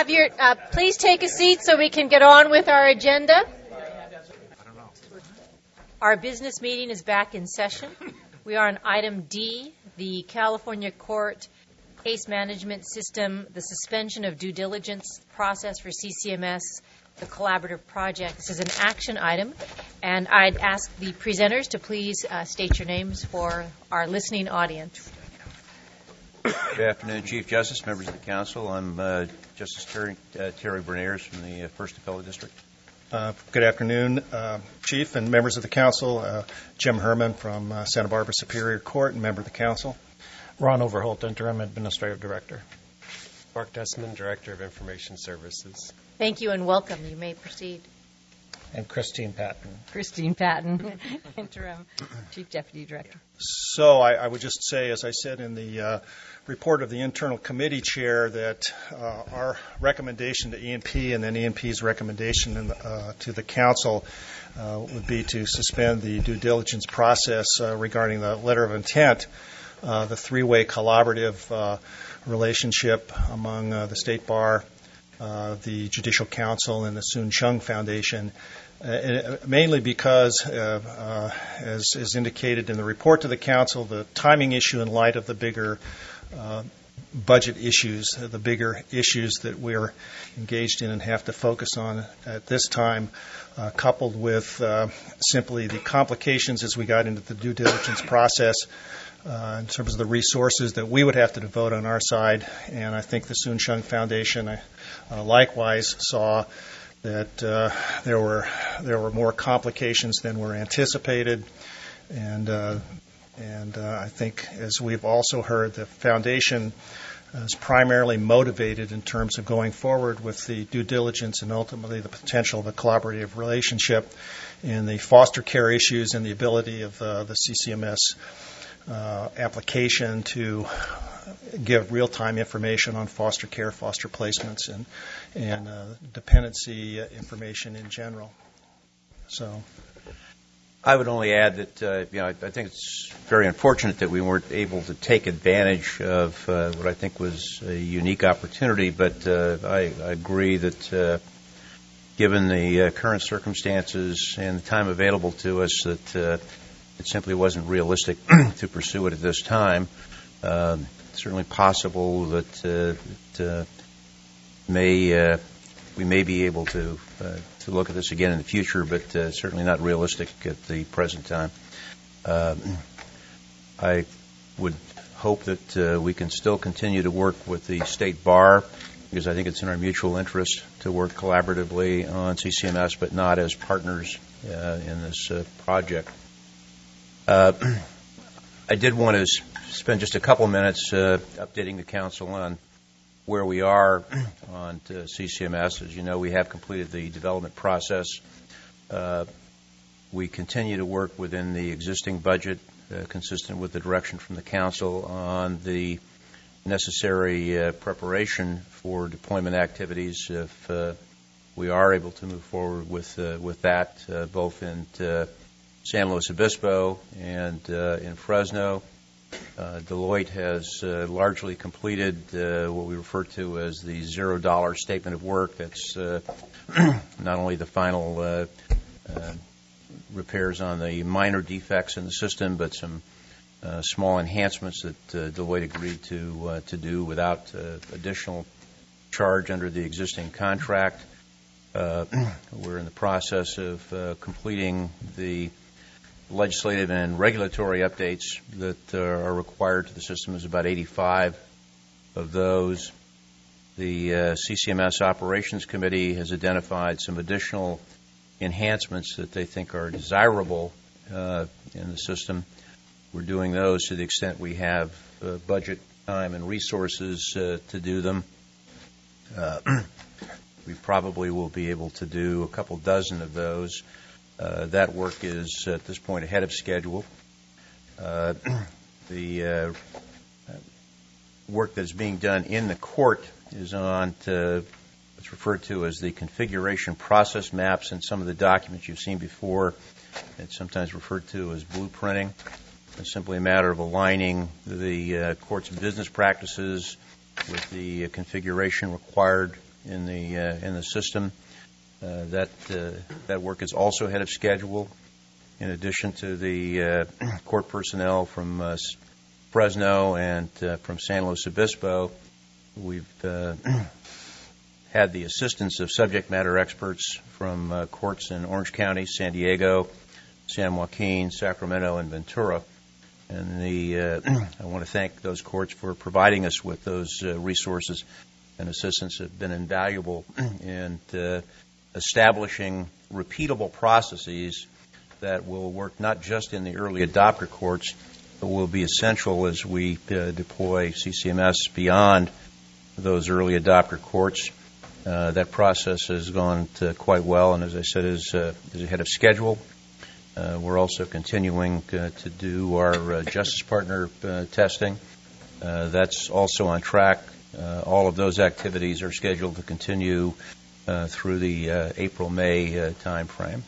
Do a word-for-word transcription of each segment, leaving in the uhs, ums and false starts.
have your, uh, please take a seat so we can get on with our agenda. Our business meeting is back in session. We are on item D, the California Court Case Management System, the suspension of due diligence process for C C M S, the collaborative project. This is an action item, and I'd ask the presenters to please uh, state your names for our listening audience. Good afternoon, Chief Justice, members of the Council. I'm uh, Justice Terry, uh, Terry Berniers from the uh, First Appellate District. Uh, good afternoon, uh, Chief and members of the Council. Uh, Jim Herman from uh, Santa Barbara Superior Court and member of the Council. Ron Overholt, Interim Administrative Director. Mark Desmond, Director of Information Services. Thank you and welcome. You may proceed. And Christine Patton. Christine Patton, Interim Chief Deputy Director. So I, I would just say, as I said in the uh, report of the Internal Committee Chair, that uh, our recommendation to E and P and then E and P's recommendation in the, uh, to the Council uh, would be to suspend the due diligence process uh, regarding the letter of intent, uh, the three-way collaborative uh, relationship among uh, the State Bar, uh, the Judicial Council, and the Soon Chung Foundation. Uh, mainly because, uh, uh, as is indicated in the report to the Council, the timing issue in light of the bigger uh, budget issues, the bigger issues that we're engaged in and have to focus on at this time, uh, coupled with uh, simply the complications as we got into the due diligence process uh, in terms of the resources that we would have to devote on our side. And I think the Soon Chung Foundation uh, likewise saw that uh, there were there were more complications than were anticipated, and uh, and uh, I think, as we've also heard, the foundation is primarily motivated in terms of going forward with the due diligence and ultimately the potential of a collaborative relationship in the foster care issues and the ability of uh, the C C M S uh, application to give real-time information on foster care, foster placements, and and uh, dependency information in general. So, I would only add that uh, you know I, I think it's very unfortunate that we weren't able to take advantage of uh, what I think was a unique opportunity. But uh, I, I agree that uh, given the uh, current circumstances and the time available to us, that uh, it simply wasn't realistic to pursue it at this time. Uh, certainly possible that, uh, that uh, may uh, we may be able to uh, to look at this again in the future, but uh, certainly not realistic at the present time. Uh, I would hope that uh, we can still continue to work with the State Bar, because I think it's in our mutual interest to work collaboratively on C C M S, but not as partners uh, in this uh, project. Uh, I did want to spend just a couple minutes uh, updating the Council on where we are on to C C M S. As you know, we have completed the development process. Uh, we continue to work within the existing budget, uh, consistent with the direction from the Council on the necessary uh, preparation for deployment activities. If uh, we are able to move forward with uh, with that, uh, both in uh, San Luis Obispo and uh, in Fresno. Uh, Deloitte has uh, largely completed uh, what we refer to as the zero-dollar statement of work. That's uh, not only the final uh, uh, repairs on the minor defects in the system, but some uh, small enhancements that uh, Deloitte agreed to uh, to do without uh, additional charge under the existing contract. Uh, we're in the process of uh, completing the legislative and regulatory updates that uh, are required to the system. Is about eighty-five of those. The uh, C C M S Operations Committee has identified some additional enhancements that they think are desirable uh, in the system. We're doing those to the extent we have uh, budget, time, and resources uh, to do them. Uh, we probably will be able to do a couple dozen of those. Uh, that work is, at this point, ahead of schedule. Uh, the uh, work that is being done in the court is on to what's referred to as the configuration process maps, and some of the documents you've seen before. It's sometimes referred to as blueprinting. It's simply a matter of aligning the uh, court's business practices with the uh, configuration required in the uh, in the system. Uh, that uh, that work is also ahead of schedule. In addition to the uh, court personnel from uh, Fresno and uh, from San Luis Obispo, we've uh, had the assistance of subject matter experts from uh, courts in Orange County, San Diego, San Joaquin, Sacramento, and Ventura. And the uh, I want to thank those courts for providing us with those uh, resources and assistance. Have been invaluable in uh, establishing repeatable processes that will work not just in the early adopter courts, but will be essential as we uh, deploy C C M S beyond those early adopter courts. Uh, that process has gone to quite well, and as I said, is, uh, is ahead of schedule. Uh, we're also continuing uh, to do our uh, justice partner uh, testing. Uh, that's also on track. Uh, all of those activities are scheduled to continue uh, through the uh, April-May uh, time frame.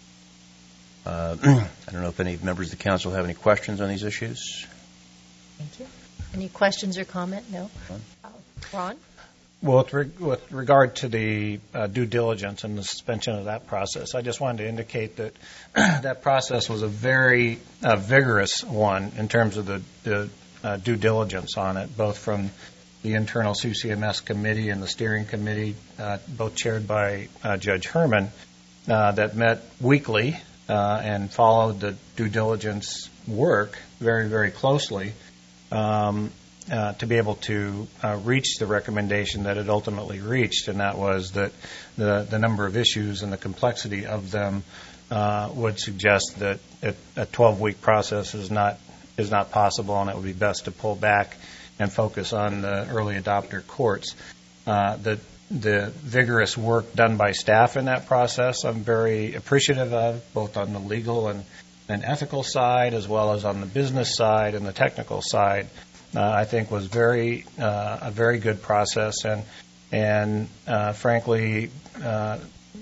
Uh, I don't know if any members of the council have any questions on these issues. Thank you. Any questions or comment? No? Uh, Ron? Well, with, reg- with regard to the uh, due diligence and the suspension of that process, I just wanted to indicate that that process was a very uh, vigorous one in terms of the, the uh, due diligence on it, both from the internal C C M S committee and the steering committee, uh, both chaired by uh, Judge Herman, uh, that met weekly uh, and followed the due diligence work very, very closely. Um, Uh, to be able to uh, reach the recommendation that it ultimately reached, and that was that the, the number of issues and the complexity of them uh, would suggest that it, a twelve-week process is not is not possible, and it would be best to pull back and focus on the early adopter courts. Uh, the the vigorous work done by staff in that process, I'm very appreciative of, both on the legal and, and ethical side, as well as on the business side and the technical side. Uh, I think was very uh, a very good process, and and uh, frankly, uh,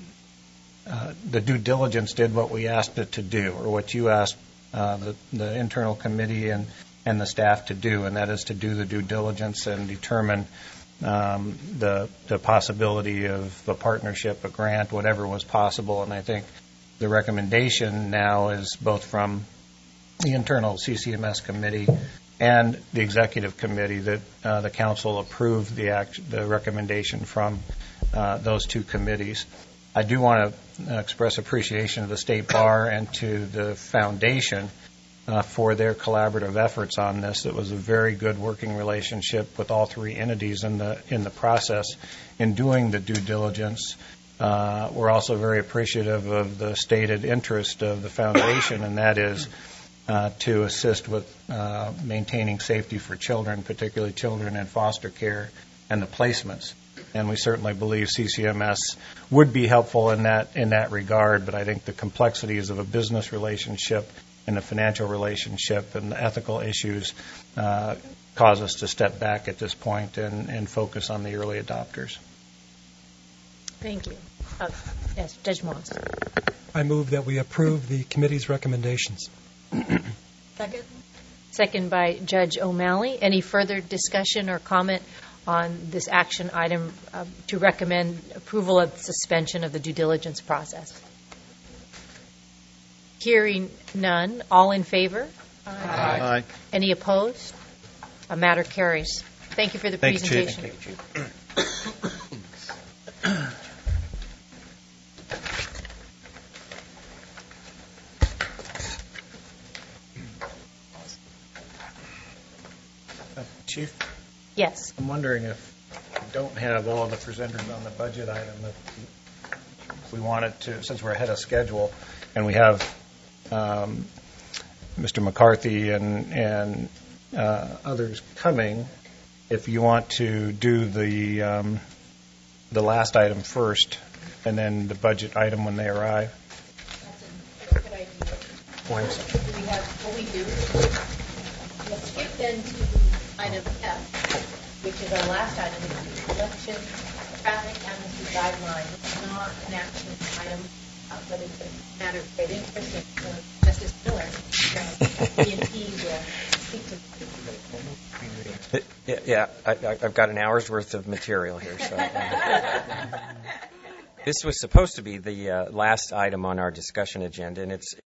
uh, the due diligence did what we asked it to do, or what you asked uh, the, the internal committee and, and the staff to do, and that is to do the due diligence and determine um, the the possibility of a partnership, a grant, whatever was possible. And I think the recommendation now is both from the internal C C M S committee and the executive committee that uh, the council approved the act, the recommendation from uh, those two committees. I do want to uh, express appreciation to the State Bar and to the foundation uh, for their collaborative efforts on this. It was a very good working relationship with all three entities in the in the process in doing the due diligence. Uh, we're also very appreciative of the stated interest of the foundation, and that is Uh, to assist with uh, maintaining safety for children, particularly children in foster care, and the placements. And we certainly believe C C M S would be helpful in that in that regard. But I think the complexities of a business relationship and a financial relationship and the ethical issues uh, cause us to step back at this point and, and focus on the early adopters. Thank you. Uh, yes, Judge Moss. I move that we approve the committee's recommendations. Second. Second by Judge O'Malley. Any further discussion or comment on this action item uh, to recommend approval of suspension of the due diligence process? Hearing none. All in favor? Aye. Aye. Any opposed? A matter carries. Thank you for the Thank presentation. You, Chief. Thank you, Chief. Chief? Yes. I'm wondering if we don't have all of the presenters on the budget item, if we wanted to, since we're ahead of schedule, and we have um, Mister McCarthy and, and uh, others coming, if you want to do the um, the last item first, and then the budget item when they arrive. That's a good idea. Points. Do we have what we do? Let's skip then to item F, which is our last item, which is election traffic amnesty guideline. It's not an action item, uh, but it's a matter of great interest. And uh, Justice Miller, uh, E and P will speak to. Yeah, I, I've got an hour's worth of material here. So. This was supposed to be the uh, last item on our discussion agenda, and it's